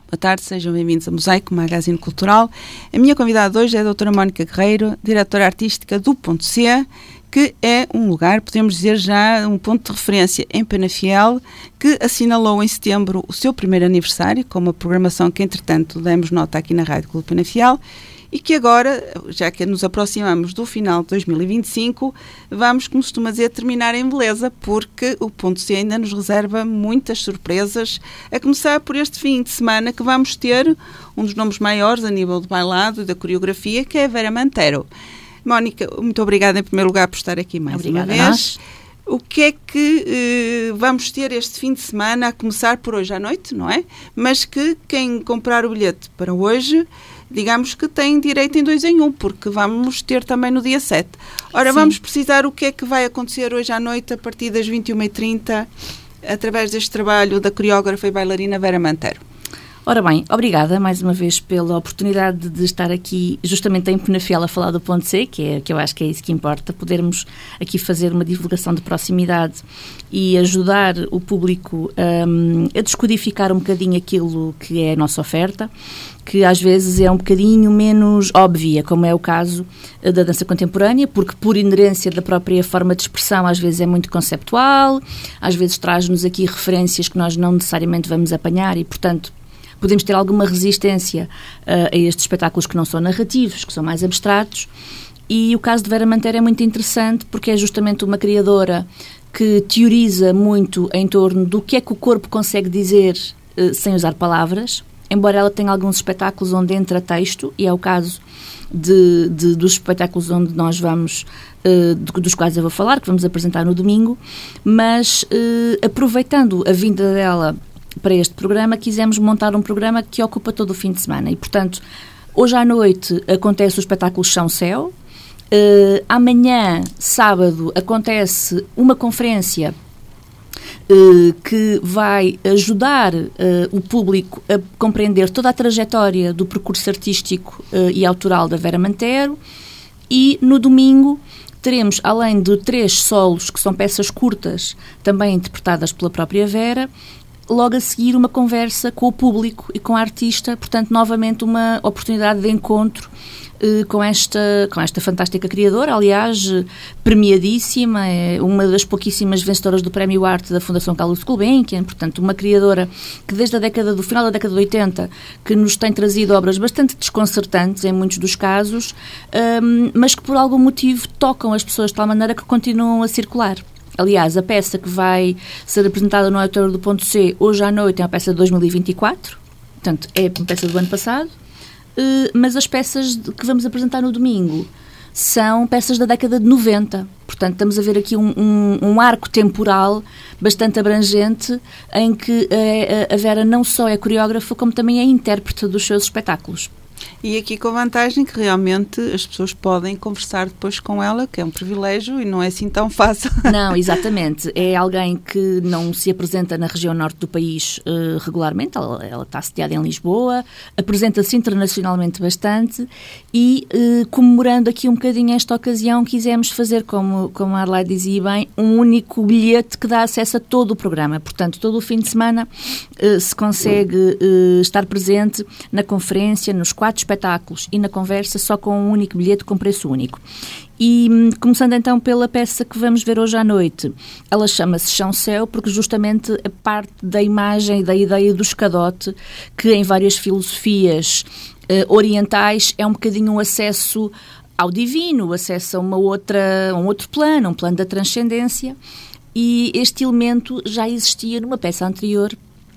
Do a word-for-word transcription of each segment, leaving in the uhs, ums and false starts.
Boa tarde, sejam bem-vindos a Mosaico, Magazine Cultural. A minha convidada hoje é a doutora Mónica Guerreiro, diretora artística do Ponto C, que é um lugar, podemos dizer já, um ponto de referência em Penafiel, que assinalou em setembro o seu primeiro aniversário, com uma programação que, entretanto, demos nota aqui na Rádio Clube Penafiel, e que agora, já que nos aproximamos do final de dois mil e vinte e cinco, vamos, como se costuma dizer, terminar em beleza, porque o Ponto C ainda nos reserva muitas surpresas, a começar por este fim de semana que vamos ter um dos nomes maiores a nível de bailado e da coreografia, que é a Vera Mantero. Mónica, muito obrigada em primeiro lugar por estar aqui mais Obrigada uma vez. O que é que eh, vamos ter este fim de semana, a começar por hoje à noite, não é? Mas que quem comprar o bilhete para hoje, digamos que tem direito em dois em um, porque vamos ter também no dia sete. Ora, Sim. Vamos precisar o que é que vai acontecer hoje à noite, a partir das vinte e uma e trinta, através deste trabalho da coreógrafa e bailarina Vera Mantero. Ora bem, obrigada mais uma vez pela oportunidade de estar aqui justamente em Penafiel a falar do Ponto C, que, é, que eu acho que é isso que importa, podermos aqui fazer uma divulgação de proximidade e ajudar o público um, a descodificar um bocadinho aquilo que é a nossa oferta, que às vezes é um bocadinho menos óbvia, como é o caso da dança contemporânea, porque por inerência da própria forma de expressão às vezes é muito conceptual, às vezes traz-nos aqui referências que nós não necessariamente vamos apanhar e, portanto, podemos ter alguma resistência uh, a estes espetáculos que não são narrativos, que são mais abstratos, e o caso de Vera Mantero é muito interessante porque é justamente uma criadora que teoriza muito em torno do que é que o corpo consegue dizer uh, sem usar palavras, embora ela tenha alguns espetáculos onde entra texto, e é o caso de, de, dos espetáculos onde nós vamos, uh, dos quais eu vou falar, que vamos apresentar no domingo, mas uh, aproveitando a vinda dela para este programa, quisemos montar um programa que ocupa todo o fim de semana. E, portanto, hoje à noite acontece o espetáculo Chão-Céu. Uh, amanhã, sábado, acontece uma conferência uh, que vai ajudar uh, o público a compreender toda a trajetória do percurso artístico uh, e autoral da Vera Mantero. E, no domingo, teremos, além de três solos, que são peças curtas, também interpretadas pela própria Vera, logo a seguir uma conversa com o público e com a artista, portanto, novamente uma oportunidade de encontro eh, com, esta, com esta fantástica criadora, aliás, eh, premiadíssima, é uma das pouquíssimas vencedoras do Prémio Arte da Fundação Carlos Gulbenkian, portanto, uma criadora que desde a década do final da década de oitenta, que nos tem trazido obras bastante desconcertantes em muitos dos casos, um, mas que por algum motivo tocam as pessoas de tal maneira que continuam a circular. Aliás, a peça que vai ser apresentada no auditório do Ponto C hoje à noite é uma peça de dois mil e vinte e quatro, portanto, é uma peça do ano passado, mas as peças que vamos apresentar no domingo são peças da década de noventa. Portanto, estamos a ver aqui um, um, um arco temporal bastante abrangente em que a, a Vera não só é coreógrafa, como também é intérprete dos seus espetáculos. E aqui com a vantagem que realmente as pessoas podem conversar depois com ela, que é um privilégio e não é assim tão fácil. Não, exatamente. É alguém que não se apresenta na região norte do país uh, regularmente, ela, ela está sediada em Lisboa, apresenta-se internacionalmente bastante e, uh, comemorando aqui um bocadinho esta ocasião, quisemos fazer, como, como a Arlai dizia bem, um único bilhete que dá acesso a todo o programa. Portanto, todo o fim de semana uh, se consegue uh, estar presente na conferência, nos quatro espetáculos e na conversa só com um único bilhete com preço único. E começando então pela peça que vamos ver hoje à noite, ela chama-se Chão-Céu porque justamente a parte da imagem e da ideia do escadote, que em várias filosofias uh, orientais é um bocadinho um acesso ao divino, o acesso a uma outra, a um outro plano, um plano da transcendência, e este elemento já existia numa peça anterior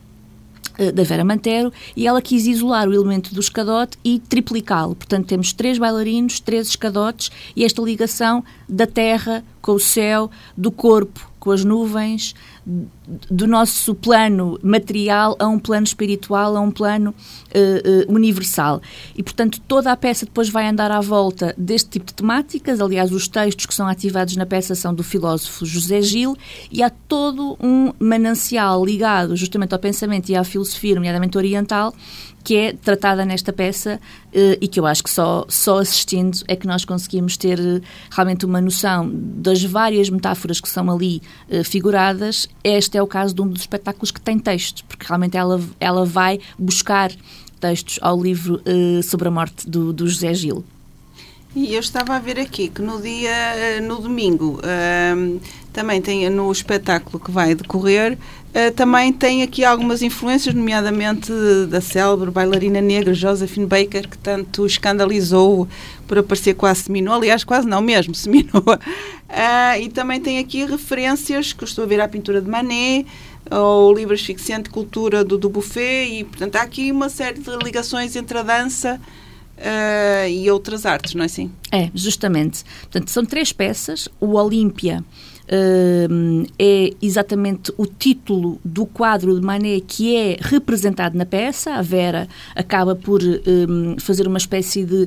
da Vera Mantero, e ela quis isolar o elemento do escadote e triplicá-lo. Portanto, temos três bailarinos, três escadotes e esta ligação da terra com o céu, do corpo com as nuvens, do nosso plano material a um plano espiritual, a um plano uh, uh, universal. E, portanto, toda a peça depois vai andar à volta deste tipo de temáticas. Aliás, os textos que são ativados na peça são do filósofo José Gil, e há todo um manancial ligado justamente ao pensamento e à filosofia, nomeadamente oriental, que é tratada nesta peça uh, e que eu acho que só, só assistindo é que nós conseguimos ter uh, realmente uma noção das várias metáforas que são ali uh, figuradas. Este é o caso de um dos espetáculos que tem textos, porque realmente ela, ela vai buscar textos ao livro uh, sobre a morte do, do José Gil. E eu estava a ver aqui que no dia, no domingo, uh, também tem no espetáculo que vai decorrer, uh, também tem aqui algumas influências, nomeadamente da célebre bailarina negra Josephine Baker, que tanto escandalizou por aparecer quase seminua, aliás, quase não mesmo, seminua. Uh, e também tem aqui referências que eu estou a ver à pintura de Manet, ao livro asfixiante Cultura do Dubuffet, e portanto há aqui uma série de ligações entre a dança Uh, e outras artes, não é assim? É, justamente. Portanto, são três peças. O Olímpia uh, é exatamente o título do quadro de Manet que é representado na peça. A Vera acaba por um, fazer uma espécie de uh,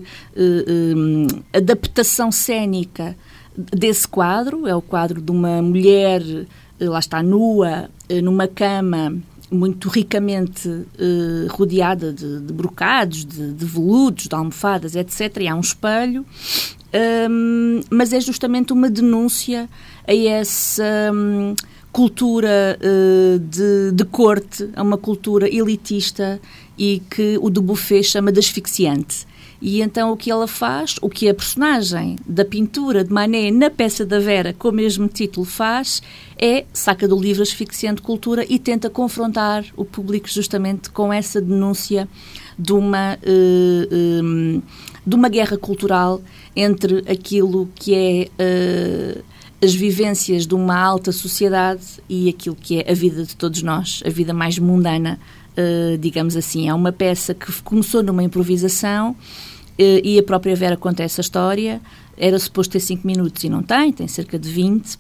um, adaptação cênica desse quadro. É o quadro de uma mulher, uh, lá está, nua, uh, numa cama, muito ricamente eh, rodeada de, de brocados, de, de veludos, de almofadas, etcétera. E há um espelho, um, mas é justamente uma denúncia a essa um, cultura uh, de, de corte, a uma cultura elitista e que o Dubuffet chama de asfixiante. E então o que ela faz, o que a personagem da pintura de Manet na peça da Vera, com o mesmo título, faz, é saca do livro Asfixiante Cultura e tenta confrontar o público justamente com essa denúncia de uma, uh, um, de uma guerra cultural entre aquilo que é uh, as vivências de uma alta sociedade e aquilo que é a vida de todos nós, a vida mais mundana, uh, digamos assim. É uma peça que começou numa improvisação, e a própria Vera conta essa história. Era suposto ter cinco minutos e não tem, tem cerca de vinte,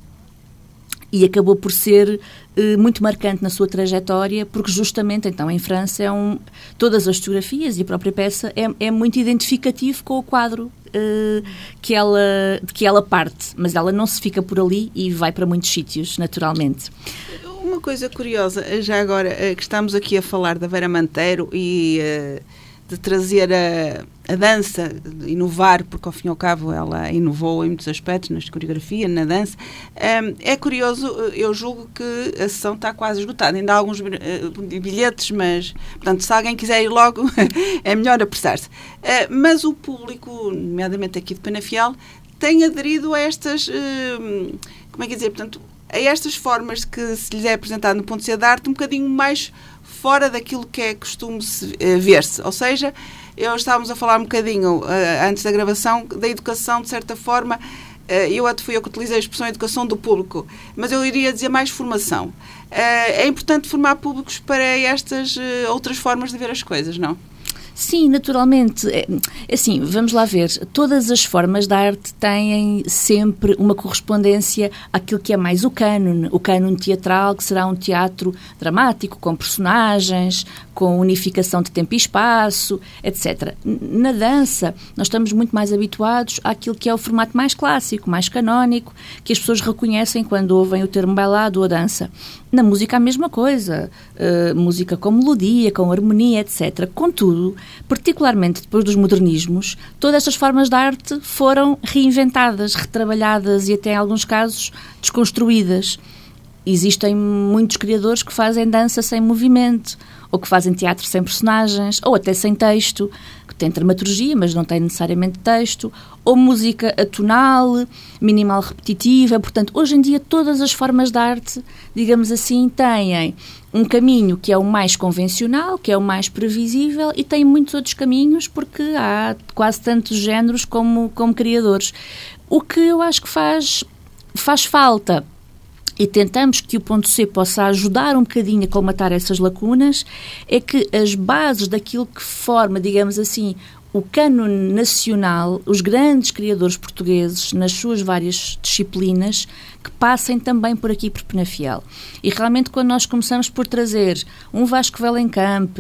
e acabou por ser uh, muito marcante na sua trajetória, porque justamente então em França é um, todas as fotografias e a própria peça é, é muito identificativo com o quadro uh, que ela, de que ela parte, mas ela não se fica por ali e vai para muitos sítios, naturalmente. Uma coisa curiosa, já agora que estamos aqui a falar da Vera Monteiro e uh, de trazer a, a dança, de inovar, porque ao fim e ao cabo ela inovou em muitos aspectos, na coreografia, na dança. Um, é curioso, eu julgo que a sessão está quase esgotada. Ainda há alguns bilhetes, mas, portanto, se alguém quiser ir logo, é melhor apressar-se. Uh, mas o público, nomeadamente aqui de Penafiel, tem aderido a estas, uh, como é que dizer, portanto, a estas formas que se lhes é apresentado no Ponto C de Arte, um bocadinho mais fora daquilo que é costume uh, ver-se. Ou seja, eu estávamos a falar um bocadinho, uh, antes da gravação, da educação, de certa forma, uh, eu até fui eu que utilizei a expressão educação do público, mas eu iria dizer mais formação. Uh, é importante formar públicos para estas uh, outras formas de ver as coisas, não? Sim, naturalmente. É, assim, vamos lá ver. Todas as formas da arte têm sempre uma correspondência àquilo que é mais o cânone. O cânone teatral, que será um teatro dramático, com personagens, com unificação de tempo e espaço, etcétera. Na dança, nós estamos muito mais habituados àquilo que é o formato mais clássico, mais canónico, que as pessoas reconhecem quando ouvem o termo bailado ou dança. Na música a mesma coisa, uh, música com melodia, com harmonia, etcétera. Contudo, particularmente depois dos modernismos, todas estas formas de arte foram reinventadas, retrabalhadas e até em alguns casos desconstruídas. Existem muitos criadores que fazem dança sem movimento, ou que fazem teatro sem personagens, ou até sem texto, que têm dramaturgia, mas não têm necessariamente texto, ou música atonal, minimal repetitiva. Portanto, hoje em dia todas as formas de arte, digamos assim, têm um caminho que é o mais convencional, que é o mais previsível, e têm muitos outros caminhos porque há quase tantos géneros como, como criadores. O que eu acho que faz, faz falta, e tentamos que o Ponto C possa ajudar um bocadinho a colmatar essas lacunas, é que as bases daquilo que forma, digamos assim, o cânone nacional, os grandes criadores portugueses, nas suas várias disciplinas, que passem também por aqui por Penafiel. E realmente quando nós começamos por trazer um Vasco Vellencamp,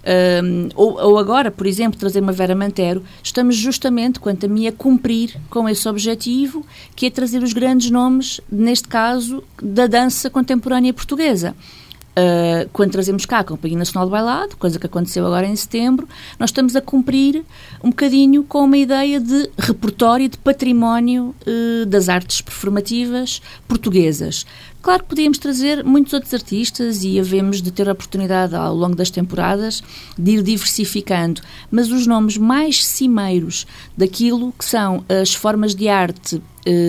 um, ou, ou agora, por exemplo, trazer uma Vera Monteiro, estamos justamente, quanto a mim, a cumprir com esse objetivo, que é trazer os grandes nomes, neste caso, da dança contemporânea portuguesa. Uh, quando trazemos cá a Companhia Nacional de Bailado, coisa que aconteceu agora em setembro, nós estamos a cumprir um bocadinho com uma ideia de repertório, de património uh, das artes performativas portuguesas. Claro que podíamos trazer muitos outros artistas e havemos de ter a oportunidade ao longo das temporadas de ir diversificando, mas os nomes mais cimeiros daquilo que são as formas de arte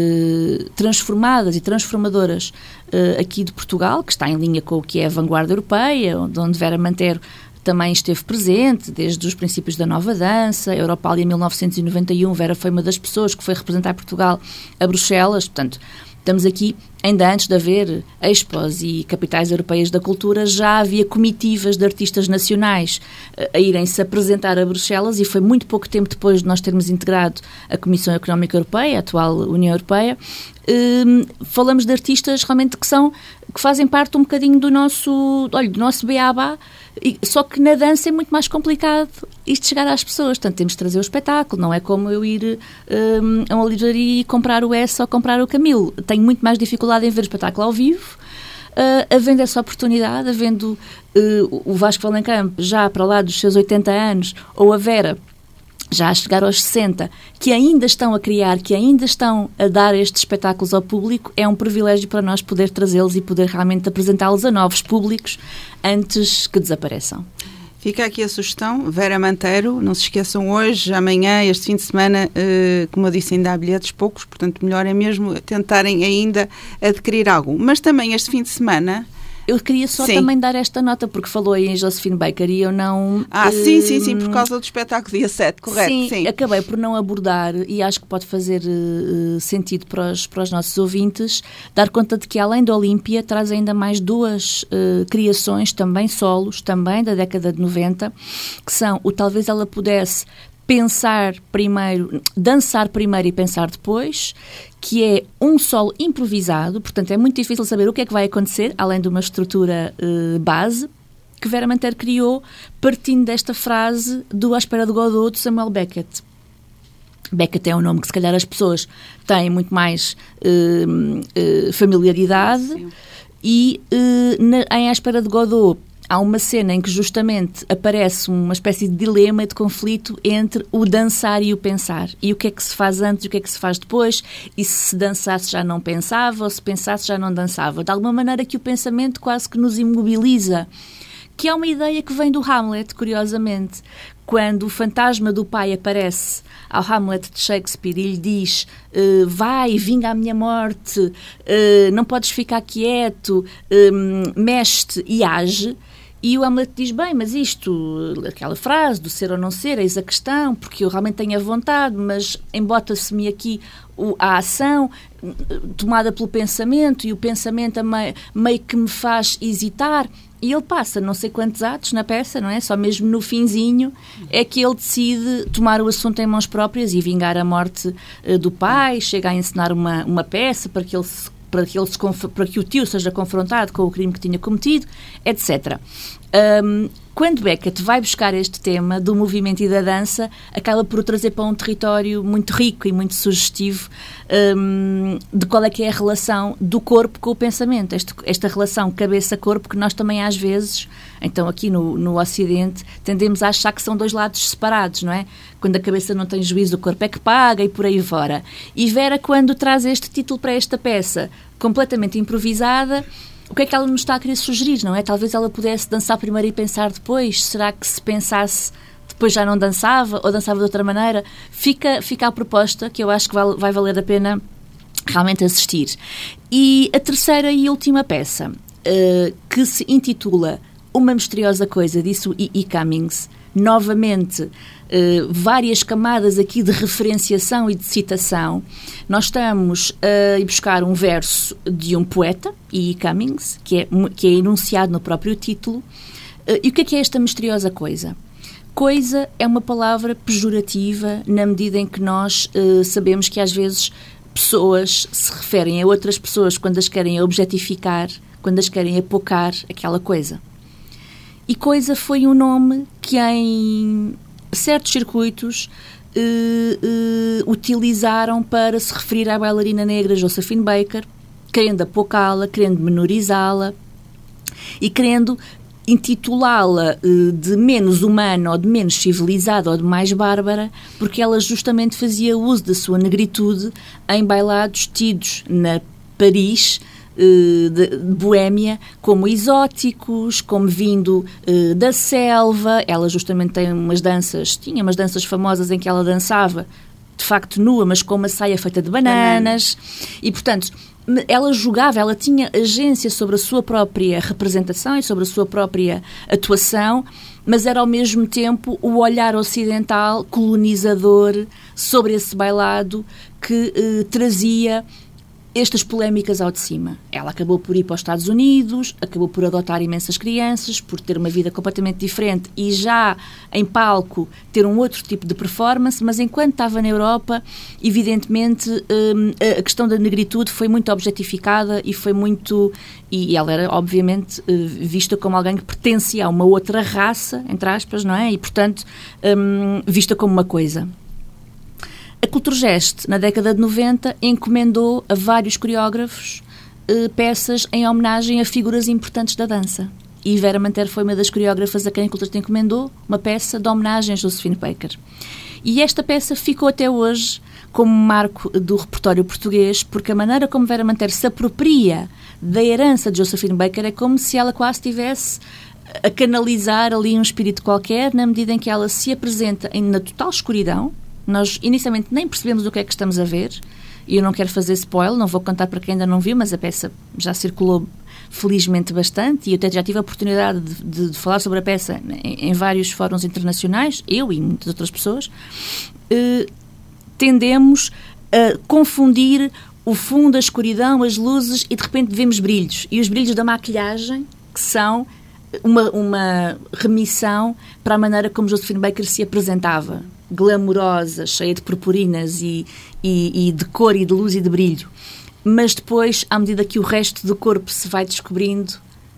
eh, transformadas e transformadoras eh, aqui de Portugal, que está em linha com o que é a vanguarda europeia, onde Vera Mantero também esteve presente, desde os princípios da nova dança, Europália em mil novecentos e noventa e um, Vera foi uma das pessoas que foi representar Portugal a Bruxelas, portanto, estamos aqui, ainda antes de haver expos e capitais europeias da cultura, já havia comitivas de artistas nacionais a irem-se apresentar a Bruxelas e foi muito pouco tempo depois de nós termos integrado a Comissão Económica Europeia, a atual União Europeia. Um, falamos de artistas realmente que são, que fazem parte um bocadinho do nosso, olha, do nosso beabá, e, só que na dança é muito mais complicado isto chegar às pessoas, portanto temos de trazer o espetáculo, não é como eu ir um, a uma livraria e comprar o S ou comprar o Camilo, tenho muito mais dificuldade em ver o espetáculo ao vivo. Uh, havendo essa oportunidade, havendo uh, o Vasco Valencamp já para lá dos seus oitenta anos, ou a Vera já a chegar aos sessenta, que ainda estão a criar, que ainda estão a dar estes espetáculos ao público, é um privilégio para nós poder trazê-los e poder realmente apresentá-los a novos públicos antes que desapareçam. Fica aqui a sugestão, Vera Mantero, não se esqueçam hoje, amanhã, este fim de semana, eh, como eu disse, ainda há bilhetes poucos, portanto melhor é mesmo tentarem ainda adquirir algum. Mas também este fim de semana... Eu queria só sim. também dar esta nota, porque falou aí em Josephine Baker e eu não... Ah, uh, sim, sim, sim, por causa do espetáculo dia sete, correto? Sim, sim. acabei por não abordar, e acho que pode fazer uh, sentido para os, para os nossos ouvintes, dar conta de que além da Olímpia, traz ainda mais duas uh, criações, também solos, também da década de noventa, que são o Talvez Ela Pudesse pensar primeiro, dançar primeiro e pensar depois, que é um solo improvisado, portanto é muito difícil saber o que é que vai acontecer, além de uma estrutura uh, base, que Vera Mantero criou partindo desta frase do À Espera de Godot, de Samuel Beckett. Beckett é um nome que se calhar as pessoas têm muito mais uh, uh, familiaridade. Sim. E uh, na, em À Espera de Godot há uma cena em que justamente aparece uma espécie de dilema e de conflito entre o dançar e o pensar. E o que é que se faz antes e o que é que se faz depois. E se dançasse já não pensava ou se pensasse já não dançava. De alguma maneira que o pensamento quase que nos imobiliza. Que é uma ideia que vem do Hamlet, curiosamente. Quando o fantasma do pai aparece ao Hamlet de Shakespeare e lhe diz uh, vai, vinga a minha morte, uh, não podes ficar quieto, um, mexe-te e age. E o Hamlet diz, bem, mas isto, aquela frase do ser ou não ser, eis a questão, porque eu realmente tenho a vontade, mas embota-se-me aqui o, a ação tomada pelo pensamento e o pensamento a meio, meio que me faz hesitar. E ele passa não sei quantos atos na peça, não é? Só mesmo no finzinho é que ele decide tomar o assunto em mãos próprias e vingar a morte uh, do pai, chega a encenar uma, uma peça para que ele se Para que, ele se, para que o tio seja confrontado com o crime que tinha cometido, etcétera. Um, quando Beckett vai buscar este tema do movimento e da dança, acaba por o trazer para um território muito rico e muito sugestivo um, de qual é que é a relação do corpo com o pensamento. Este, esta relação cabeça-corpo que nós também às vezes, então aqui no, no Ocidente, tendemos a achar que são dois lados separados, não é? Quando a cabeça não tem juízo, o corpo é que paga e por aí fora. E Vera, quando traz este título para esta peça, completamente improvisada, o que é que ela nos está a querer sugerir, não é? Talvez ela pudesse dançar primeiro e pensar depois. Será que se pensasse depois já não dançava ou dançava de outra maneira? Fica, fica a proposta que eu acho que vai, vai valer a pena realmente assistir. E a terceira e última peça, uh, que se intitula Uma Misteriosa Coisa, disse o E E Cummings. Novamente, eh, várias camadas aqui de referenciação e de citação. Nós estamos a ir buscar um verso de um poeta, E E Cummings, que é, que é enunciado no próprio título. Eh, e o que é que é esta misteriosa coisa? Coisa é uma palavra pejorativa na medida em que nós eh, sabemos que às vezes pessoas se referem a outras pessoas quando as querem objetificar, quando as querem apocar aquela coisa. E coisa foi um nome que em certos circuitos eh, eh, utilizaram para se referir à bailarina negra Josephine Baker, querendo apocá-la, querendo menorizá-la. e querendo intitulá-la uh, de menos humana ou de menos civilizada ou de mais bárbara, porque ela justamente fazia uso da sua negritude em bailados tidos na Paris uh, de, de Boémia como exóticos, como vindo uh, da selva. Ela justamente tem umas danças, tinha umas danças famosas em que ela dançava de facto nua, mas com uma saia feita de bananas. E, portanto, ela jogava, ela tinha agência sobre a sua própria representação e sobre a sua própria atuação, mas era ao mesmo tempo o olhar ocidental colonizador sobre esse bailado que eh, trazia estas polémicas ao de cima. Ela acabou por ir para os Estados Unidos, acabou por adotar imensas crianças, por ter uma vida completamente diferente e já em palco ter um outro tipo de performance, mas enquanto estava na Europa, evidentemente hum, a questão da negritude foi muito objetificada e foi muito... E ela era, obviamente, vista como alguém que pertencia a uma outra raça, entre aspas, não é? E, portanto, hum, vista como uma coisa. A Culturgest, na década de noventa, encomendou a vários coreógrafos eh, peças em homenagem a figuras importantes da dança. E Vera Manter foi uma das coreógrafas a quem a Culturgest encomendou uma peça de homenagem a Josephine Baker. E esta peça ficou até hoje como marco do repertório português, porque a maneira como Vera Manter se apropria da herança de Josephine Baker é como se ela quase tivesse a canalizar ali um espírito qualquer, na medida em que ela se apresenta em, na total escuridão. Nós, inicialmente, nem percebemos o que é que estamos a ver, e eu não quero fazer spoiler, não vou contar para quem ainda não viu, mas a peça já circulou felizmente bastante, e eu até já tive a oportunidade de, de, de falar sobre a peça em, em vários fóruns internacionais, eu e muitas outras pessoas. Uh, tendemos a confundir o fundo, a escuridão, as luzes, e de repente vemos brilhos, e os brilhos da maquilhagem, que são uma, uma remissão para a maneira como Josephine Baker se apresentava, glamourosa, cheia de purpurinas e, e, e de cor e de luz e de brilho. Mas depois, à medida que o resto do corpo se vai descobrindo,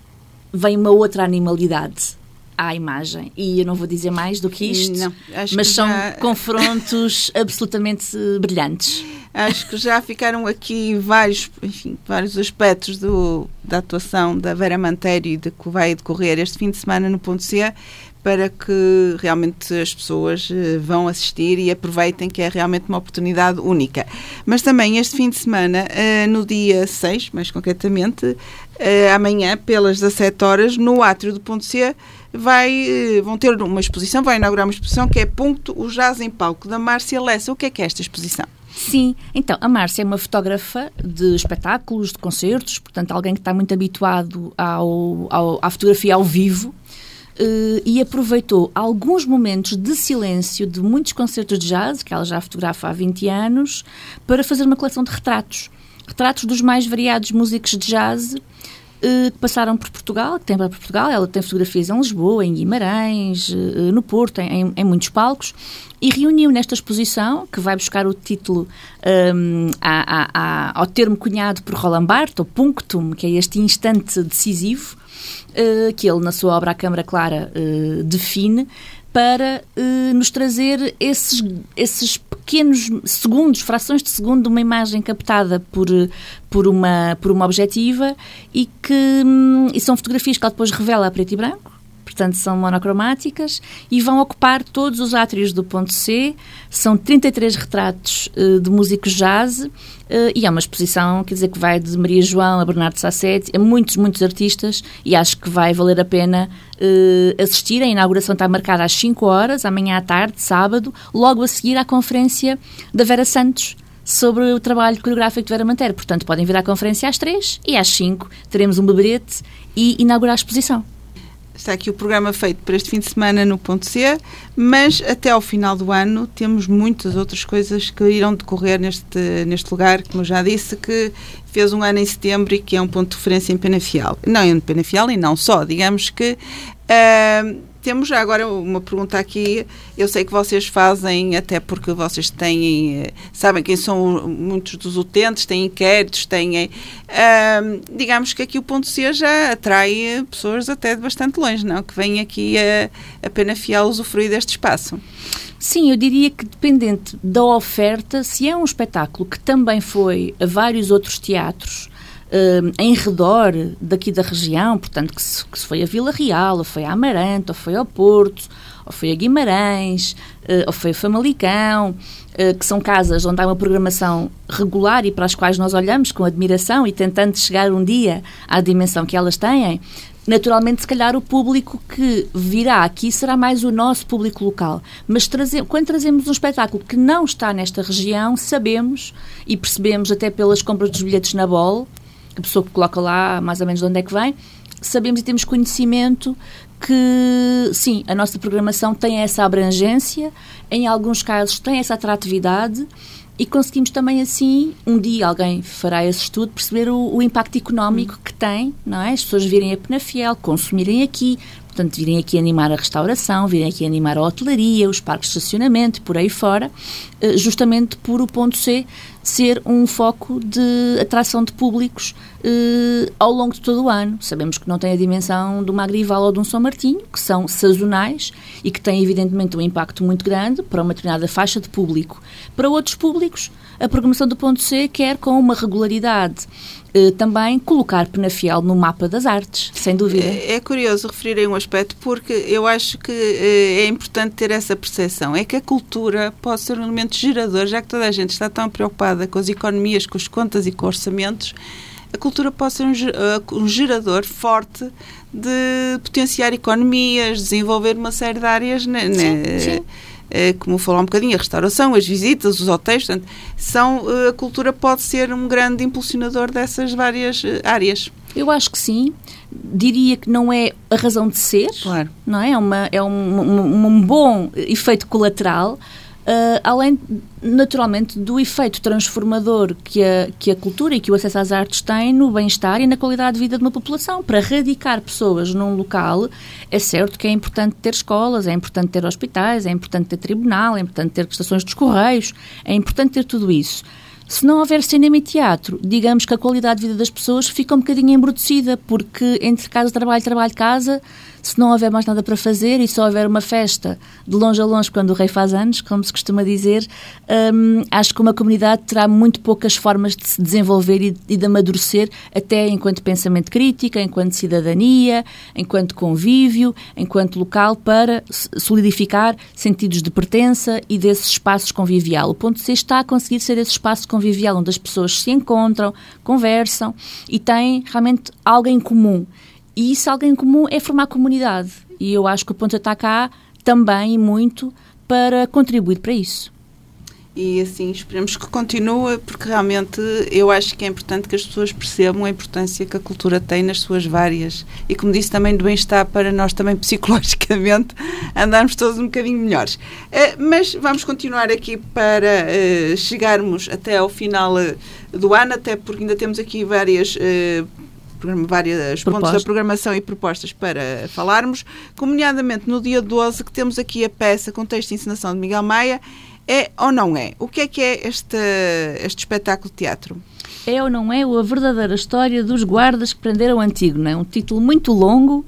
vem uma outra animalidade à imagem. E eu não vou dizer mais do que isto, não, mas são já... confrontos absolutamente brilhantes. Acho que já ficaram aqui vários, enfim, vários aspectos do, da atuação da Vera Manter e de que vai decorrer este fim de semana no Ponto C, para que realmente as pessoas vão assistir e aproveitem, que é realmente uma oportunidade única. Mas também este fim de semana, no dia seis, mais concretamente, amanhã, pelas dezassete horas, no átrio do Ponto C, vai, vão ter uma exposição, vai inaugurar uma exposição que é Ponto, o Jazz em Palco, da Márcia Lessa. O que é que é esta exposição? Sim, então, a Márcia é uma fotógrafa de espetáculos, de concertos, portanto, alguém que está muito habituado ao, ao, à fotografia ao vivo, Uh, e aproveitou alguns momentos de silêncio de muitos concertos de jazz, que ela já fotografa há vinte anos, para fazer uma coleção de retratos. Retratos dos mais variados músicos de jazz uh, que passaram por Portugal, que tem para Portugal. Ela tem fotografias em Lisboa, em Guimarães, uh, no Porto, em, em muitos palcos, e reuniu nesta exposição, que vai buscar o título um, a, a, a, ao termo cunhado por Roland Barthes, o punctum, que é este instante decisivo, Uh, que ele, na sua obra A Câmara Clara, uh, define, para uh, nos trazer esses, esses pequenos segundos, frações de segundo de uma imagem captada por, por, uma, por uma objetiva e que um, e são fotografias que ela depois revela a preto e branco, portanto são monocromáticas, e vão ocupar todos os átrios do Ponto C. São trinta e três retratos uh, de músicos jazz, uh, e é uma exposição, quer dizer, que vai de Maria João a Bernardo Sassetti, a muitos, muitos artistas, e acho que vai valer a pena uh, assistir. A inauguração está marcada às cinco horas, amanhã à tarde, sábado, logo a seguir à conferência da Vera Santos sobre o trabalho coreográfico de Vera Manter. Portanto, podem vir à conferência às três e às cinco teremos um beberete e inaugurar a exposição. Está aqui o programa feito para este fim de semana no Ponto C, mas até ao final do ano temos muitas outras coisas que irão decorrer neste, neste lugar, como eu já disse, que fez um ano em setembro e que é um ponto de referência em Penafiel. Não em Penafiel e não só, digamos que... Uh, temos já agora uma pergunta aqui. Eu sei que vocês fazem, até porque vocês têm, sabem quem são muitos dos utentes, têm inquéritos, têm... Uh, digamos que aqui o Ponto C já atrai pessoas até de bastante longe, não? Que vêm aqui a, a Penafiel usufruir deste espaço. Sim, eu diria que dependente da oferta, se é um espetáculo que também foi a vários outros teatros, uh, em redor daqui da região, portanto, que se, que se foi a Vila Real, ou foi a Amarante, ou foi ao Porto, ou foi a Guimarães, uh, ou foi a Famalicão, uh, que são casas onde há uma programação regular e para as quais nós olhamos com admiração e tentando chegar um dia à dimensão que elas têm. Naturalmente, se calhar, o público que virá aqui será mais o nosso público local. Mas traze- quando trazemos um espetáculo que não está nesta região, sabemos e percebemos até pelas compras dos bilhetes na Bol, a pessoa que coloca lá mais ou menos de onde é que vem, sabemos e temos conhecimento que, sim, a nossa programação tem essa abrangência, em alguns casos tem essa atratividade, e conseguimos também assim, um dia alguém fará esse estudo, perceber o, o impacto económico que tem, não é? As pessoas virem a Penafiel, consumirem aqui, portanto virem aqui animar a restauração, virem aqui animar a hotelaria, os parques de estacionamento, por aí fora, justamente por o ponto C ser um foco de atração de públicos eh, ao longo de todo o ano. Sabemos que não tem a dimensão de uma Agrival ou de um São Martinho, que são sazonais e que têm evidentemente um impacto muito grande para uma determinada faixa de público. Para outros públicos, a programação do ponto C quer com uma regularidade eh, também colocar Penafiel no mapa das artes, sem dúvida. É, é curioso referirem um aspecto, porque eu acho que eh, é importante ter essa percepção. É que a cultura pode ser um elemento gerador, já que toda a gente está tão preocupada com as economias, com as contas e com orçamentos. A cultura pode ser um, um gerador forte de potenciar economias, desenvolver uma série de áreas, né, sim, né, sim. É, como falar um bocadinho, a restauração, as visitas, os hotéis, portanto, são, a cultura pode ser um grande impulsionador dessas várias áreas. Eu acho que sim. Diria que não é a razão de ser, claro. Não é? É, uma, é um, um, um bom efeito colateral, Uh, além, naturalmente, do efeito transformador que a, que a cultura e que o acesso às artes têm no bem-estar e na qualidade de vida de uma população. Para radicar pessoas num local, é certo que é importante ter escolas, é importante ter hospitais, é importante ter tribunal, é importante ter estações dos correios, é importante ter tudo isso. Se não houver cinema e teatro, digamos que a qualidade de vida das pessoas fica um bocadinho embrutecida, porque entre casa, trabalho, trabalho, casa, se não houver mais nada para fazer e só houver uma festa de longe a longe quando o rei faz anos, como se costuma dizer, hum, acho que uma comunidade terá muito poucas formas de se desenvolver e, e de amadurecer, até enquanto pensamento crítico, enquanto cidadania, enquanto convívio, enquanto local para solidificar sentidos de pertença e desses espaços convivial. O ponto C está a conseguir ser esse espaço convivial onde as pessoas se encontram, conversam e têm realmente algo em comum. E isso, algo em comum, é formar comunidade. E eu acho que o Ponto está cá também e muito para contribuir para isso. E assim, esperemos que continue, porque realmente eu acho que é importante que as pessoas percebam a importância que a cultura tem nas suas várias, e como disse, também do bem-estar para nós também psicologicamente andarmos todos um bocadinho melhores. Uh, mas vamos continuar aqui para uh, chegarmos até ao final uh, do ano, até porque ainda temos aqui várias... Uh, vários pontos da programação e propostas para falarmos, nomeadamente no dia doze, que temos aqui a peça com texto e encenação de Miguel Maia. É ou não é? O que é que é este, este espetáculo de teatro? É ou não é a verdadeira história dos guardas que prenderam Antígona? É um título muito longo.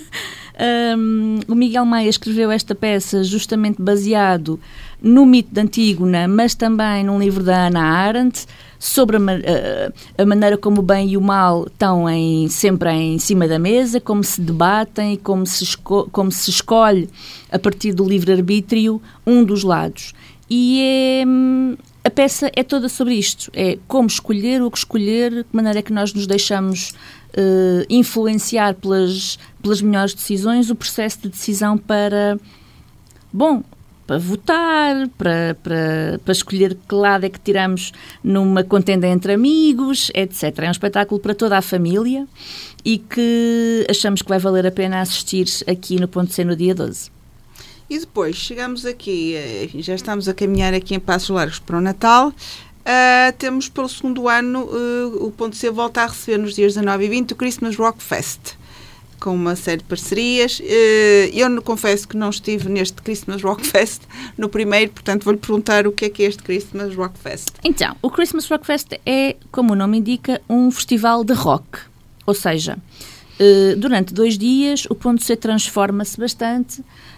um, o Miguel Maia escreveu esta peça justamente baseado no mito de Antígona, mas também num livro da Hannah Arendt, sobre a, a, a maneira como o bem e o mal estão em, sempre em cima da mesa, como se debatem e como se, esco, como se escolhe, a partir do livre-arbítrio, um dos lados. E é, a peça é toda sobre isto, é como escolher, o que escolher, de que maneira é que nós nos deixamos uh, influenciar pelas, pelas melhores decisões, o processo de decisão para, bom, para votar, para, para, para escolher que lado é que tiramos numa contenda entre amigos, etcétera. É um espetáculo para toda a família e que achamos que vai valer a pena assistir aqui no Ponto C no dia doze. E depois chegamos aqui, enfim, já estamos a caminhar aqui em passos largos para o Natal. Uh, temos pelo segundo ano, uh, o Ponto C volta a receber nos dias dezanove e vinte o Christmas Rock Fest, com uma série de parcerias. Eu confesso que não estive neste Christmas Rock Fest no primeiro, portanto vou-lhe perguntar o que é que é este Christmas Rock Fest. Então, o Christmas Rock Fest é, como o nome indica, um festival de rock. Ou seja, durante dois dias o Ponto C transforma-se bastante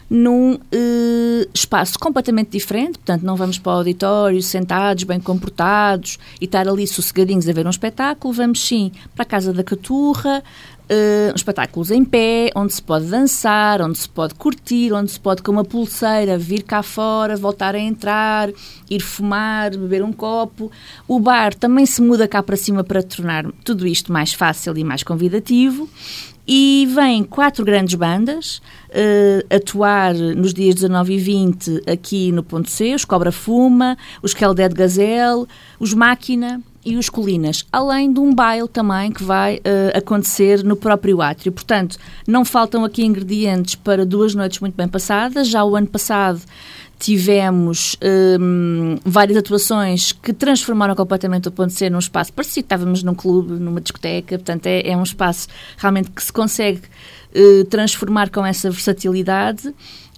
num uh, espaço completamente diferente, portanto não vamos para o auditório sentados, bem comportados e estar ali sossegadinhos a ver um espetáculo, vamos sim para a Casa da Caturra, uh, espetáculos em pé, onde se pode dançar, onde se pode curtir, onde se pode com uma pulseira vir cá fora, voltar a entrar, ir fumar, beber um copo. O bar também se muda cá para cima para tornar tudo isto mais fácil e mais convidativo. E vêm quatro grandes bandas uh, atuar nos dias dezanove e vinte aqui no Ponto C, os Cobra Fuma, os Keldead Gazelle, os Máquina e os Colinas, além de um baile também que vai uh, acontecer no próprio átrio. Portanto, não faltam aqui ingredientes para duas noites muito bem passadas. Já o ano passado tivemos um, várias atuações que transformaram completamente o Ponto C num espaço parecido. Estávamos num clube, numa discoteca, portanto é, é um espaço realmente que se consegue uh, transformar com essa versatilidade.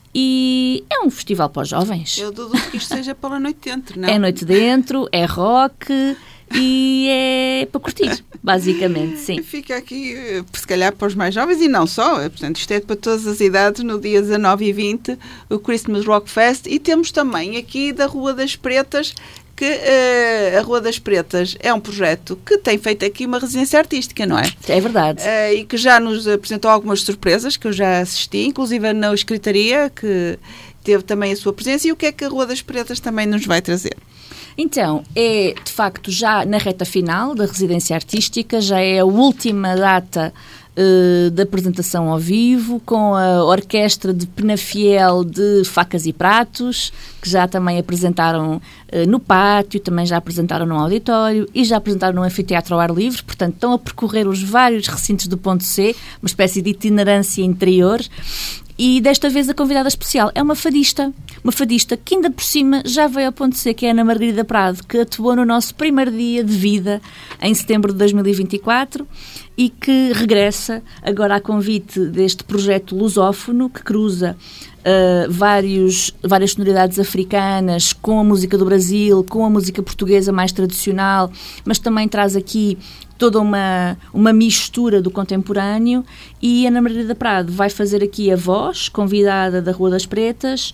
E é um festival para os jovens. Eu duvido que isto seja pela noite dentro, não? É noite dentro, é rock e é para curtir, basicamente, sim. Fica aqui, se calhar, para os mais jovens e não só. Portanto, isto é para todas as idades, no dia dezanove e vinte, o Christmas Rock Fest. E temos também aqui da Rua das Pretas, que uh, a Rua das Pretas é um projeto que tem feito aqui uma residência artística, não é? É verdade. Uh, e que já nos apresentou algumas surpresas, que eu já assisti, inclusive na escritaria, que teve também a sua presença. E o que é que a Rua das Pretas também nos vai trazer? Então, é de facto já na reta final da residência artística, já é a última data uh, da apresentação ao vivo, com a orquestra de Penafiel de Facas e Pratos, que já também apresentaram uh, no pátio, também já apresentaram no auditório e já apresentaram no anfiteatro ao ar livre. Portanto, estão a percorrer os vários recintos do Ponto C, uma espécie de itinerância interior. E desta vez a convidada especial é uma fadista, uma fadista que ainda por cima já veio ao Ponto C, que é a Ana Margarida Prado, que atuou no nosso primeiro dia de vida em setembro de dois mil e vinte e quatro e que regressa agora a convite deste projeto lusófono que cruza uh, vários, várias sonoridades africanas com a música do Brasil, com a música portuguesa mais tradicional, mas também traz aqui toda uma, uma mistura do contemporâneo. E a Ana Margarida Prado vai fazer aqui a voz, convidada da Rua das Pretas,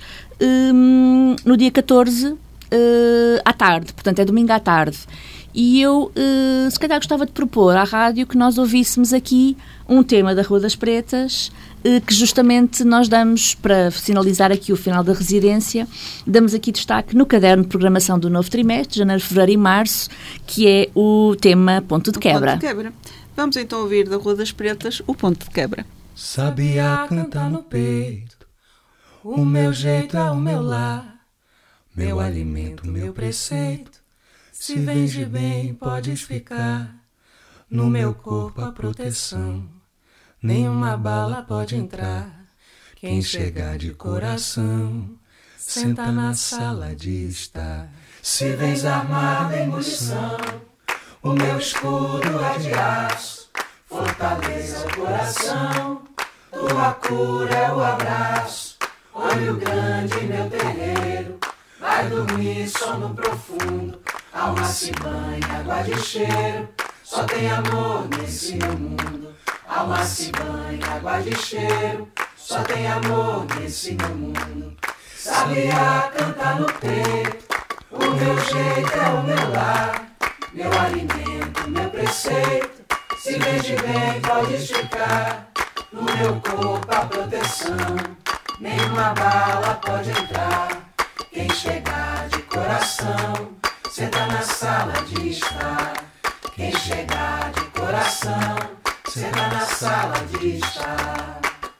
um, no dia catorze, uh, à tarde, portanto é domingo à tarde. E eu, uh, se calhar, gostava de propor à rádio que nós ouvíssemos aqui um tema da Rua das Pretas, uh, que justamente nós damos, para sinalizar aqui o final da residência, damos aqui destaque no caderno de programação do novo trimestre, janeiro, fevereiro e março, que é o tema Ponto de Quebra. Ponto de Quebra. Vamos então ouvir da Rua das Pretas o Ponto de Quebra. Sabia cantar no peito, o meu jeito é o meu lar, meu alimento, meu preceito. Se vens de bem, podes ficar no meu corpo a proteção. Nenhuma bala pode entrar. Quem chegar de coração, senta na sala de estar. Se vens armado em munição, o meu escudo é de aço. Fortaleza o coração, tua cura é o abraço. Olho grande, meu terreiro, vai dormir sono profundo. Alma se banha, água de cheiro, só tem amor nesse meu mundo. Alma se banha, água de cheiro, só tem amor nesse meu mundo. Sabia cantar no peito, o meu jeito é o meu lar, meu alimento, meu preceito. Se vem de bem, pode ficar no meu corpo a proteção. Nenhuma bala pode entrar, quem chegar de coração, senta na sala de estar. Quem chegar de coração, senta na sala de estar.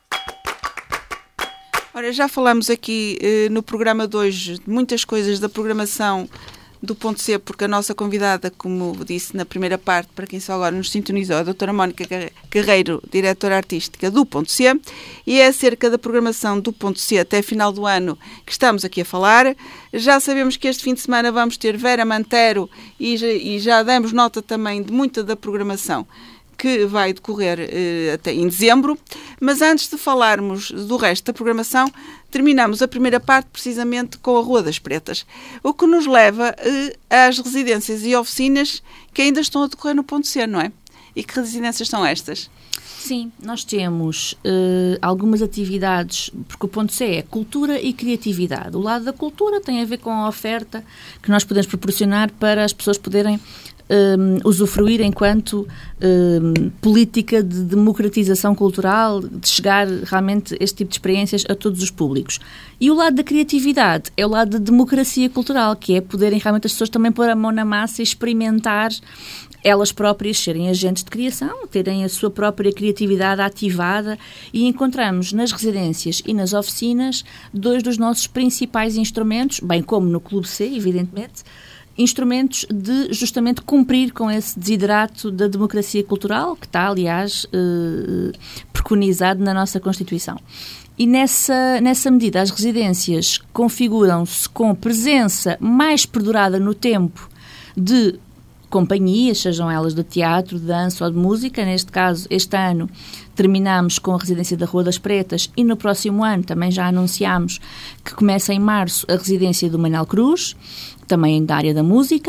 Ora, já falamos aqui eh, no programa de hoje de muitas coisas da programação do Ponto C, porque a nossa convidada, como disse na primeira parte, para quem só agora nos sintonizou, a doutora Mónica Carreiro, diretora artística do Ponto C, e é acerca da programação do Ponto C até final do ano que estamos aqui a falar. Já sabemos que este fim de semana vamos ter Vera Mantero e já, e já demos nota também de muita da programação que vai decorrer eh, até em dezembro, mas antes de falarmos do resto da programação, terminamos a primeira parte precisamente com a Rua das Pretas, o que nos leva eh, às residências e oficinas que ainda estão a decorrer no Ponto C, não é? E que residências são estas? Sim, nós temos uh, algumas atividades, porque o ponto C é cultura e criatividade. O lado da cultura tem a ver com a oferta que nós podemos proporcionar para as pessoas poderem Um, usufruir enquanto um, política de democratização cultural, de chegar realmente este tipo de experiências a todos os públicos. E o lado da criatividade é o lado da democracia cultural, que é poderem realmente as pessoas também pôr a mão na massa e experimentar elas próprias, serem agentes de criação, terem a sua própria criatividade ativada, e encontramos nas residências e nas oficinas dois dos nossos principais instrumentos, bem como no Clube C, evidentemente, instrumentos de justamente cumprir com esse desiderato da democracia cultural, que está, aliás, eh, preconizado na nossa Constituição. E nessa, nessa medida as residências configuram-se com presença mais perdurada no tempo de companhias, sejam elas de teatro, de dança ou de música. Neste caso, este ano, terminamos com a residência da Rua das Pretas e no próximo ano também já anunciámos que começa em março a residência do Manel Cruz, também da área da música.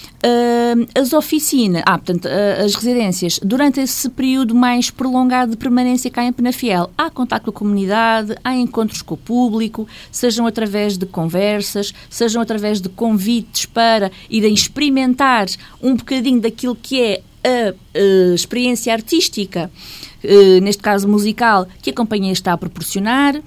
Uh, as oficinas, ah, portanto, uh, as residências, durante esse período mais prolongado de permanência cá em Penafiel, há contacto com a comunidade, há encontros com o público, sejam através de conversas, sejam através de convites para irem experimentar um bocadinho daquilo que é a, a experiência artística, uh, neste caso musical, que a companhia está a proporcionar.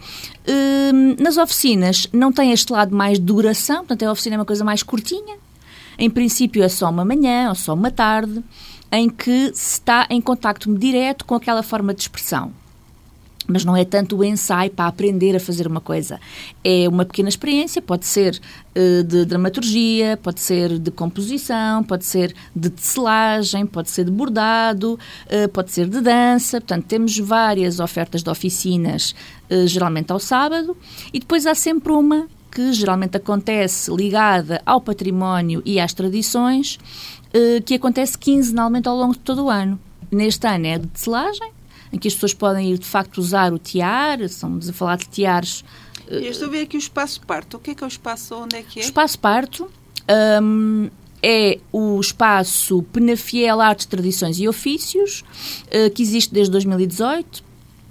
Uh, nas oficinas não tem este lado mais de duração, portanto a oficina é uma coisa mais curtinha. Em princípio é só uma manhã ou só uma tarde, em que se está em contacto direto com aquela forma de expressão. Mas não é tanto o ensaio para aprender a fazer uma coisa. É uma pequena experiência, pode ser uh, de dramaturgia, pode ser de composição, pode ser de tecelagem, pode ser de bordado, uh, pode ser de dança. Portanto, temos várias ofertas de oficinas, uh, geralmente ao sábado, e depois há sempre uma que geralmente acontece ligada ao património e às tradições, uh, que acontece quinzenalmente ao longo de todo o ano. Neste ano é de tecelagem, em que as pessoas podem ir, de facto, usar o tiar. Estamos a falar de tiares. Uh, Eu estou a ver aqui o Espaço Parto. O que é que é o Espaço? Onde é que é? O Espaço Parto um, é o espaço Penafiel Artes, Tradições e Ofícios, uh, que existe desde dois mil e dezoito,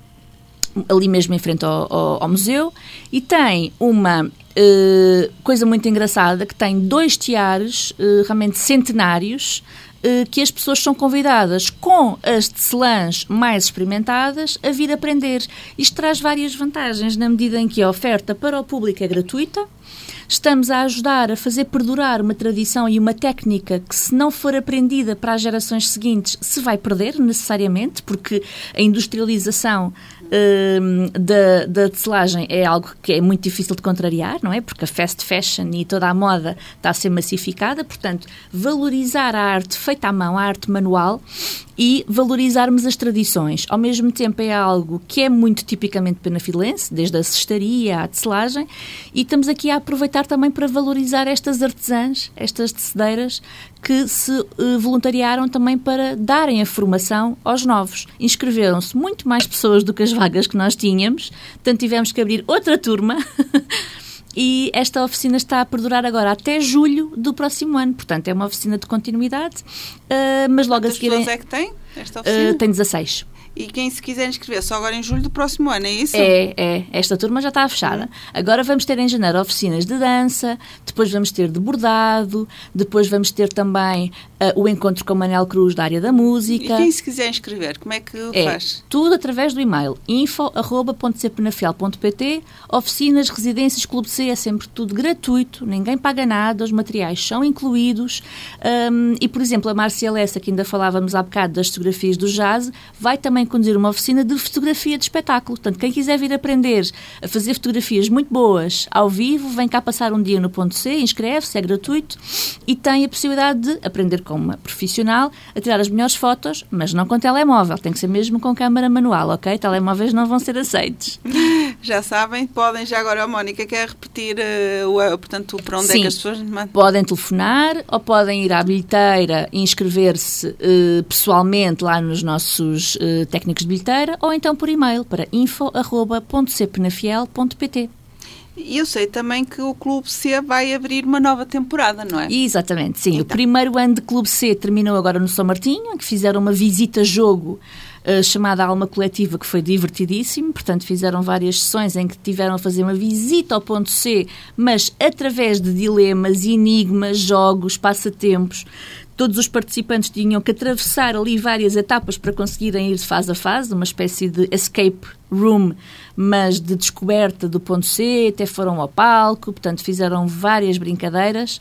ali mesmo em frente ao, ao, ao museu, e tem uma uh, coisa muito engraçada, que tem dois tiares uh, realmente centenários, uh, que as pessoas são convidadas, com as tecelãs mais experimentadas, a vir aprender. Isto traz várias vantagens, na medida em que a oferta para o público é gratuita. Estamos a ajudar a fazer perdurar uma tradição e uma técnica que, se não for aprendida para as gerações seguintes, se vai perder necessariamente, porque a industrialização uh, da, da tecelagem é algo que é muito difícil de contrariar, não é? Porque a fast fashion e toda a moda está a ser massificada. Portanto, valorizar a arte feita à mão, a arte manual, e valorizarmos as tradições. Ao mesmo tempo, é algo que é muito tipicamente penafilense, desde a cestaria à tecelagem, e estamos aqui a aproveitar também para valorizar estas artesãs, estas tecedeiras, que se uh, voluntariaram também para darem a formação aos novos. Inscreveram-se muito mais pessoas do que as vagas que nós tínhamos, portanto tivemos que abrir outra turma. E esta oficina está a perdurar agora até julho do próximo ano. Portanto, é uma oficina de continuidade, uh, mas logo Quantas a seguir... pessoas é que tem esta oficina? Uh, tem dezasseis. E quem se quiser inscrever só agora em julho do próximo ano, é isso? É, é. Esta turma já está fechada. Uhum. Agora vamos ter em janeiro oficinas de dança, depois vamos ter de bordado, depois vamos ter também uh, o encontro com o Manel Cruz da área da música. E quem se quiser inscrever, como é que é, faz? Tudo através do e-mail info arroba ponto c penafiel ponto p t. Oficinas, residências, Clube C, é sempre tudo gratuito, ninguém paga nada, os materiais são incluídos. Um, e, por exemplo, a Márcia Lessa, que ainda falávamos há bocado das fotografias do jazz, vai também conduzir uma oficina de fotografia de espetáculo. Portanto, quem quiser vir aprender a fazer fotografias muito boas ao vivo, vem cá passar um dia no Ponto C, inscreve-se, é gratuito, e tem a possibilidade de aprender com uma profissional a tirar as melhores fotos, mas não com telemóvel, tem que ser mesmo com câmara manual, ok? Telemóveis não vão ser aceitos. Já sabem, podem, já agora a Mónica quer repetir uh, o, portanto, para onde Sim, é que as pessoas... podem telefonar ou podem ir à bilheteira e inscrever-se uh, pessoalmente lá nos nossos uh, técnicos de bilheteira, ou então por e-mail para info arroba ponto c penafiel ponto p t. E eu sei também que o Clube C vai abrir uma nova temporada, não é? Exatamente, sim. Então. O primeiro ano de Clube C terminou agora no São Martinho, em que fizeram uma visita-jogo uh, chamada Alma Coletiva, que foi divertidíssimo. Portanto, fizeram várias sessões em que tiveram a fazer uma visita ao ponto C, mas através de dilemas, enigmas, jogos, passatempos. Todos os participantes tinham que atravessar ali várias etapas para conseguirem ir de fase a fase, uma espécie de escape room, mas de descoberta do ponto C, até foram ao palco, portanto fizeram várias brincadeiras.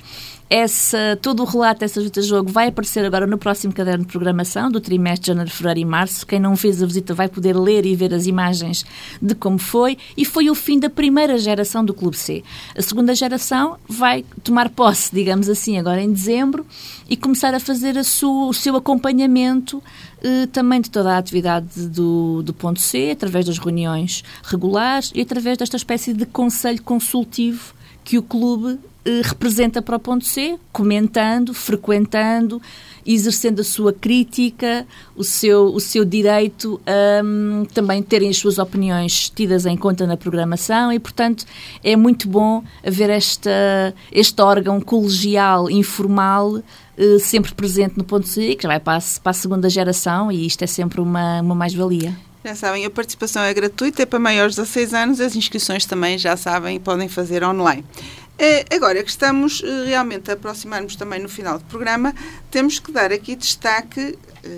Essa, todo o relato dessa visita de jogo vai aparecer agora no próximo caderno de programação do trimestre de janeiro, fevereiro e março. Quem não fez a visita vai poder ler e ver as imagens de como foi, e foi o fim da primeira geração do Clube C. A segunda geração vai tomar posse, digamos assim, agora em dezembro, e começar a fazer a sua, o seu acompanhamento eh, também de toda a atividade do, do ponto C, através das reuniões regulares e através desta espécie de conselho consultivo que o clube eh, representa para o ponto C, comentando, frequentando, exercendo a sua crítica, o seu, o seu direito a um, também terem as suas opiniões tidas em conta na programação, e, portanto, é muito bom haver esta, este órgão colegial, informal, eh, sempre presente no ponto C, que já vai para a, para a segunda geração, e isto é sempre uma, uma mais-valia. Já sabem, a participação é gratuita, é para maiores de dezasseis anos, as inscrições também, já sabem, podem fazer online. Agora que estamos realmente a aproximar-nos também no final do programa, temos que dar aqui destaque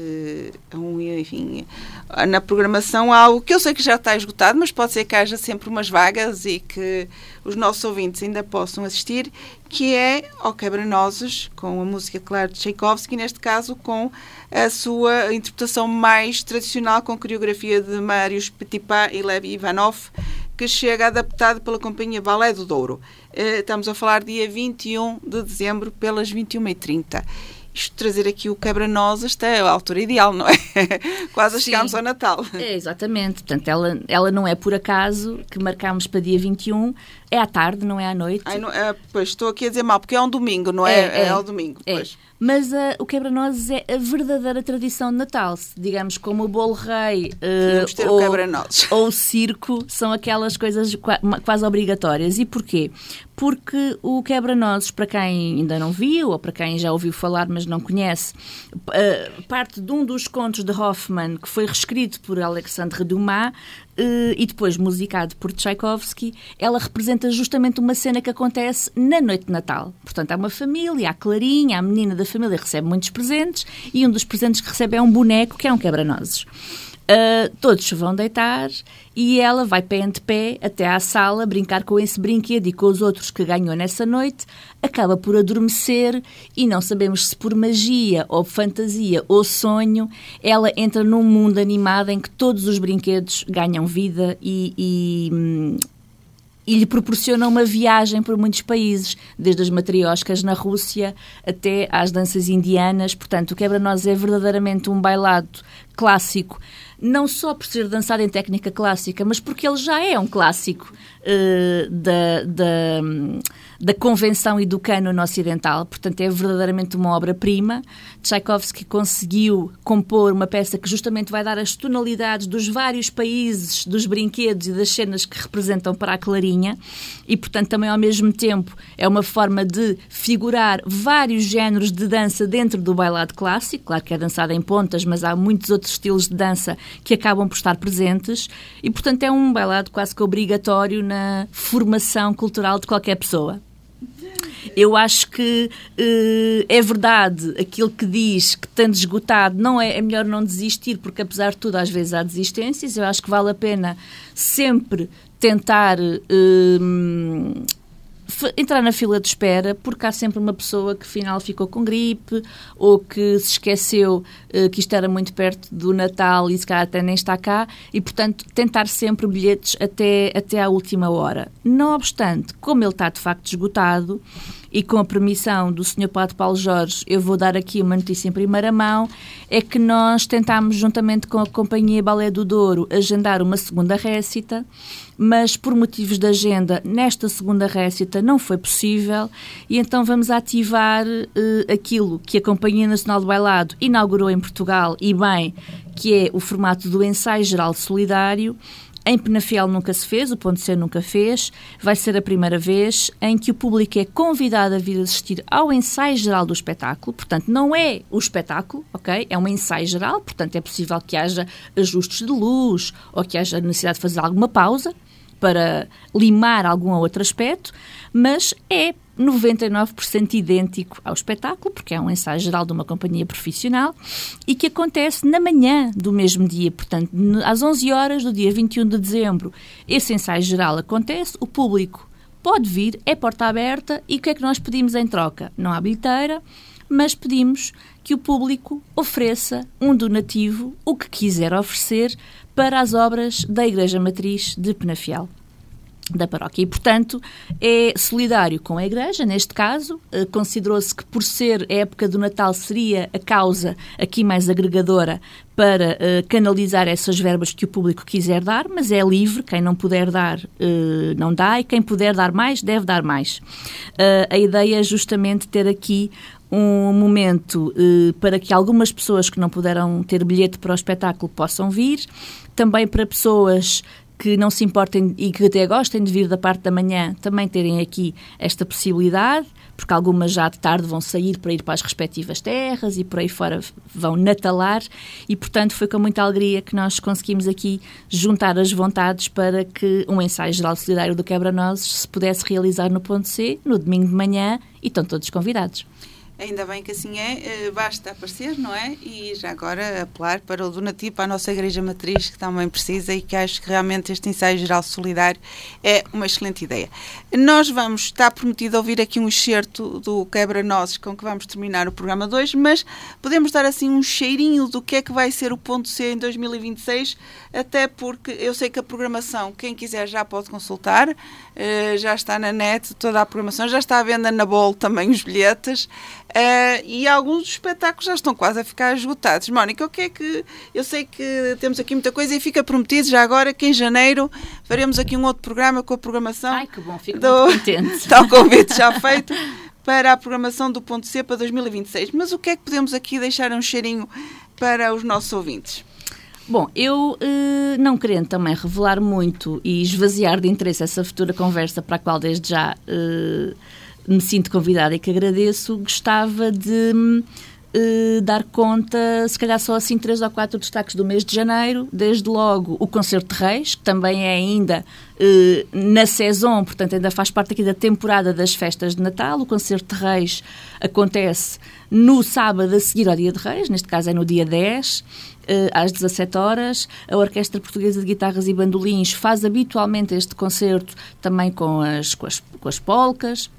uh, um, enfim, na programação a algo que eu sei que já está esgotado, mas pode ser que haja sempre umas vagas e que os nossos ouvintes ainda possam assistir, que é ao Quebra-Nozes, com a música, claro, de Tchaikovsky, neste caso com a sua interpretação mais tradicional, com coreografia de Marius Petipa e Lev Ivanov, que chega adaptado pela Companhia Balé do Douro. Estamos a falar dia vinte e um de dezembro, pelas vinte e uma e trinta. Isto, trazer aqui o Quebra-Nozes, é a altura ideal, não é? Quase a chegarmos ao Natal. É, exatamente. Portanto, ela, ela não é por acaso que marcámos para dia vinte e um. É à tarde, não é à noite. Ai, não, é, pois, estou aqui a dizer mal, porque é um domingo, não é? É, é, é ao domingo, é. Pois. Mas uh, o Quebra-Nozes é a verdadeira tradição de Natal. Digamos, como o bolo rei uh, ter ou, o Quebra-Nozes. ou o circo, são aquelas coisas quase obrigatórias. E porquê? Porque o Quebra-Nozes, para quem ainda não viu, ou para quem já ouviu falar, mas não conhece, uh, parte de um dos contos de Hoffmann, que foi reescrito por Alexandre Dumas, Uh, e depois musicado por Tchaikovsky. Ela representa justamente uma cena que acontece na noite de Natal. Portanto, há uma família, há a Clarinha, a menina da família recebe muitos presentes, e um dos presentes que recebe é um boneco, que é um quebra-nozes. Uh, todos se vão deitar e ela vai pé ante pé até à sala brincar com esse brinquedo e com os outros que ganhou nessa noite, acaba por adormecer e não sabemos se por magia ou fantasia ou sonho ela entra num mundo animado em que todos os brinquedos ganham vida e, e, e lhe proporcionam uma viagem por muitos países, desde as matrioscas na Rússia até às danças indianas. Portanto, o Quebra-Nozes é verdadeiramente um bailado clássico, não só por ser dançado em técnica clássica, mas porque ele já é um clássico uh, da, da, da convenção e do cânone ocidental. Portanto, é verdadeiramente uma obra-prima. Tchaikovsky conseguiu compor uma peça que justamente vai dar as tonalidades dos vários países, dos brinquedos e das cenas que representam para a Clarinha, e, portanto, também ao mesmo tempo é uma forma de figurar vários géneros de dança dentro do bailado clássico. Claro que é dançado em pontas, mas há muitos outros estilos de dança que acabam por estar presentes, e, portanto, é um bailado quase que obrigatório na formação cultural de qualquer pessoa. Eu acho que uh, é verdade aquilo que diz que, estando esgotado, não é, é melhor não desistir, porque, apesar de tudo, às vezes há desistências. Eu acho que vale a pena sempre tentar uh, entrar na fila de espera, porque há sempre uma pessoa que afinal ficou com gripe ou que se esqueceu uh, que isto era muito perto do Natal e se calhar até nem está cá, e, portanto, tentar sempre bilhetes até, até à última hora. Não obstante, como ele está de facto esgotado, e com a permissão do senhor Padre Paulo Jorge, eu vou dar aqui uma notícia em primeira mão, é que nós tentámos, juntamente com a Companhia Balé do Douro, agendar uma segunda récita, mas por motivos de agenda, nesta segunda récita não foi possível, e então vamos ativar uh, aquilo que a Companhia Nacional de Bailado inaugurou em Portugal, e bem, que é o formato do ensaio geral solidário, Em Penafiel nunca se fez, o Ponto C nunca fez. Vai ser a primeira vez em que o público é convidado a vir assistir ao ensaio geral do espetáculo. Portanto, não é o espetáculo, ok? É um ensaio geral, portanto é possível que haja ajustes de luz ou que haja necessidade de fazer alguma pausa para limar algum outro aspecto, mas é noventa e nove por cento idêntico ao espetáculo, porque é um ensaio geral de uma companhia profissional e que acontece na manhã do mesmo dia, portanto, às onze horas do dia vinte e um de dezembro. Esse ensaio geral acontece, o público pode vir, é porta aberta e o que é que nós pedimos em troca? Não há bilheteira, mas pedimos que o público ofereça um donativo, o que quiser oferecer, para as obras da Igreja Matriz de Penafiel, da paróquia. E, portanto, é solidário com a Igreja, neste caso. Eh, considerou-se que, por ser a época do Natal, seria a causa aqui mais agregadora para eh, canalizar essas verbas que o público quiser dar, mas é livre, quem não puder dar, eh, não dá, e quem puder dar mais, deve dar mais. Eh, a ideia é justamente ter aqui um momento eh, para que algumas pessoas que não puderam ter bilhete para o espetáculo possam vir, também para pessoas que não se importem e que até gostem de vir da parte da manhã, também terem aqui esta possibilidade, porque algumas já de tarde vão sair para ir para as respectivas terras e por aí fora vão natalar, e portanto foi com muita alegria que nós conseguimos aqui juntar as vontades para que um ensaio geral solidário do Quebra-Nozes se pudesse realizar no Ponto C, no domingo de manhã, e estão todos convidados. Ainda bem que assim é, basta aparecer, não é? E já agora apelar para o donativo, para a nossa Igreja Matriz, que também precisa, e que acho que realmente este ensaio geral solidário é uma excelente ideia. Nós vamos, está prometido ouvir aqui um excerto do Quebra-Nozes, com que vamos terminar o programa de hoje, mas podemos dar assim um cheirinho do que é que vai ser o Ponto C em dois mil e vinte e seis, até porque eu sei que a programação, quem quiser já pode consultar, já está na net, toda a programação, já está à venda na Bol também os bilhetes. Uh, e alguns dos espetáculos já estão quase a ficar esgotados. Mónica, o que é que... Eu sei que temos aqui muita coisa e fica prometido já agora que em janeiro faremos aqui um outro programa com a programação... Ai, que bom, fico do... muito contente. Está o convite já feito para a programação do Ponto C para dois mil e vinte e seis. Mas o que é que podemos aqui deixar um cheirinho para os nossos ouvintes? Bom, eu eh, não querendo também revelar muito e esvaziar de interesse essa futura conversa para a qual desde já... Eh, me sinto convidada e que agradeço, gostava de uh, dar conta, se calhar só assim, três ou quatro destaques do mês de janeiro. Desde logo o Concerto de Reis, que também é ainda uh, na saison, portanto ainda faz parte aqui da temporada das festas de Natal. O Concerto de Reis acontece no sábado a seguir ao Dia de Reis, neste caso é no dia dez, uh, às dezassete horas. A Orquestra Portuguesa de Guitarras e Bandolins faz habitualmente este concerto também com as, com as, com as polcas.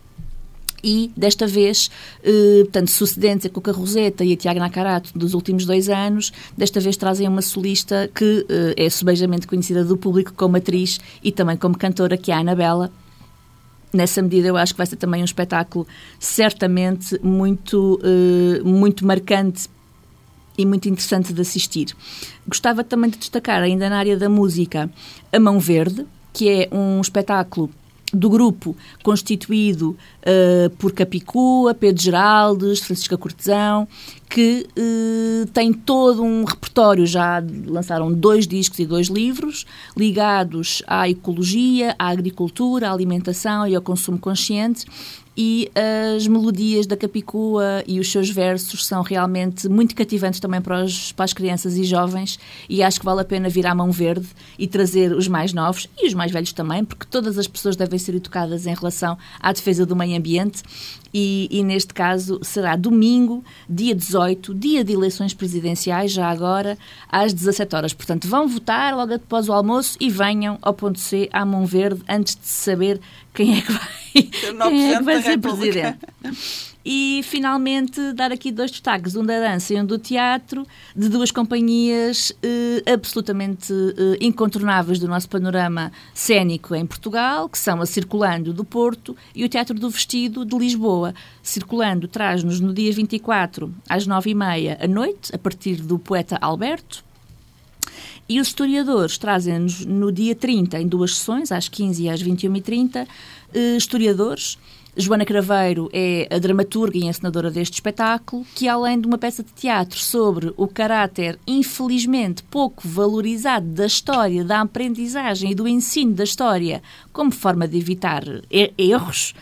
E, desta vez, eh, portanto, sucedentes a Cuca Roseta e a Tiago Nacarato dos últimos dois anos, desta vez trazem uma solista que eh, é subejamente conhecida do público como atriz e também como cantora, que é a Anabela. Nessa medida, eu acho que vai ser também um espetáculo certamente muito, eh, muito marcante e muito interessante de assistir. Gostava também de destacar, ainda na área da música, A Mão Verde, que é um espetáculo do grupo constituído uh, por Capicua, Pedro Geraldes, Francisca Cortesão, que uh, tem todo um repertório, já lançaram dois discos e dois livros ligados à ecologia, à agricultura, à alimentação e ao consumo consciente. E as melodias da Capicua e os seus versos são realmente muito cativantes também para, os, para as crianças e jovens, e acho que vale a pena vir à Mão Verde e trazer os mais novos e os mais velhos também, porque todas as pessoas devem ser educadas em relação à defesa do meio ambiente. E, e neste caso será domingo, dia dezoito, dia de eleições presidenciais, já agora, às dezassete horas. Portanto, vão votar logo após o almoço e venham ao Ponto C, à Mão Verde, antes de saber quem é que vai, quem é que vai ser presidente. E, finalmente, dar aqui dois destaques, um da dança e um do teatro, de duas companhias eh, absolutamente eh, incontornáveis do nosso panorama cénico em Portugal, que são a Circulando, do Porto, e o Teatro do Vestido, de Lisboa. Circulando traz-nos no dia vinte e quatro, às nove e meia à noite, a partir do poeta Alberto. E os historiadores trazem-nos no dia trinta, em duas sessões, às quinze e às vinte e uma e trinta, eh, historiadores Joana Craveiro é a dramaturga e encenadora deste espetáculo, que além de uma peça de teatro sobre o caráter infelizmente pouco valorizado da história, da aprendizagem e do ensino da história como forma de evitar erros,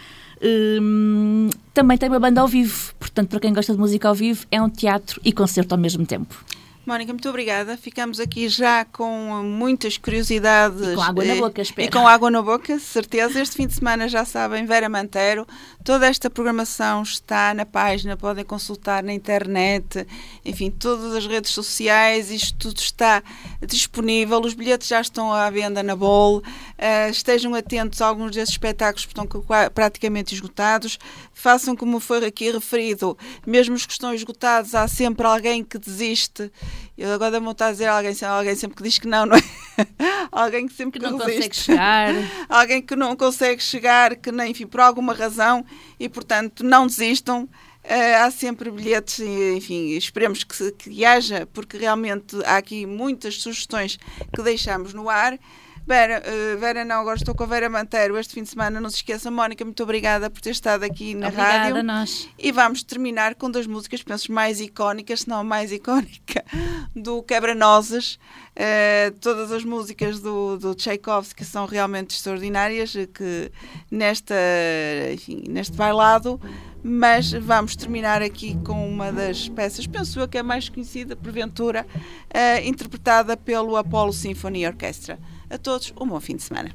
hum, também tem uma banda ao vivo. Portanto, para quem gosta de música ao vivo, é um teatro e concerto ao mesmo tempo. Mónica, muito obrigada. Ficamos aqui já com muitas curiosidades. E com água na boca, espero. E com água na boca, certeza. Este fim de semana, já sabem, Vera Mantero. Toda esta programação está na página, podem consultar na internet, enfim, todas as redes sociais, isto tudo está disponível. Os bilhetes já estão à venda na Bol. Uh, estejam atentos a alguns desses espetáculos que estão praticamente esgotados. Façam como foi aqui referido, mesmo os que estão esgotados, há sempre alguém que desiste. Eu agora vou estar a dizer alguém, alguém sempre que diz que não, não é? Alguém que sempre que não resiste. consegue chegar. Alguém que não consegue chegar, que nem, enfim, por alguma razão, e portanto não desistam. Uh, há sempre bilhetes, enfim, esperemos que, que haja, porque realmente há aqui muitas sugestões que deixamos no ar. Vera, uh, Vera não, agora estou com a Vera Mantero este fim de semana, não se esqueça. Mónica, muito obrigada por ter estado aqui na Obrigada rádio. a nós. E vamos terminar com duas músicas, penso, mais icónicas, se não a mais icónica, do Quebra-Nozes. Uh, todas as músicas do, do Tchaikovsky são realmente extraordinárias, que nesta, enfim, neste bailado, mas vamos terminar aqui com uma das peças, penso eu que é mais conhecida, porventura, uh, interpretada pelo Apollo Symphony Orchestra. A todos, um bom fim de semana.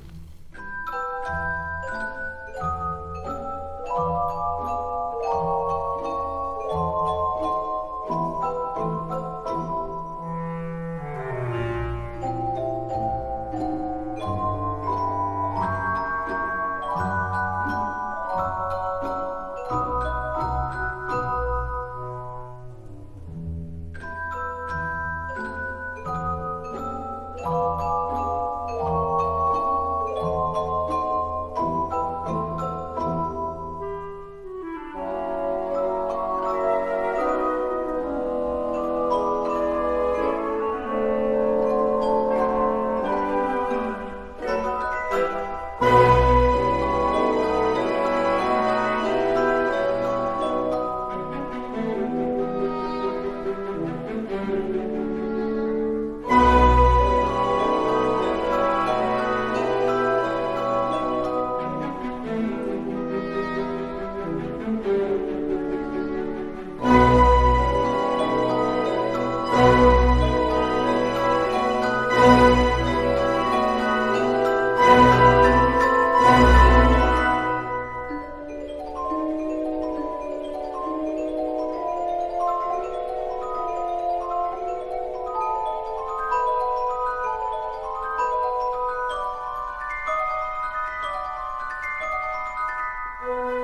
Thank you.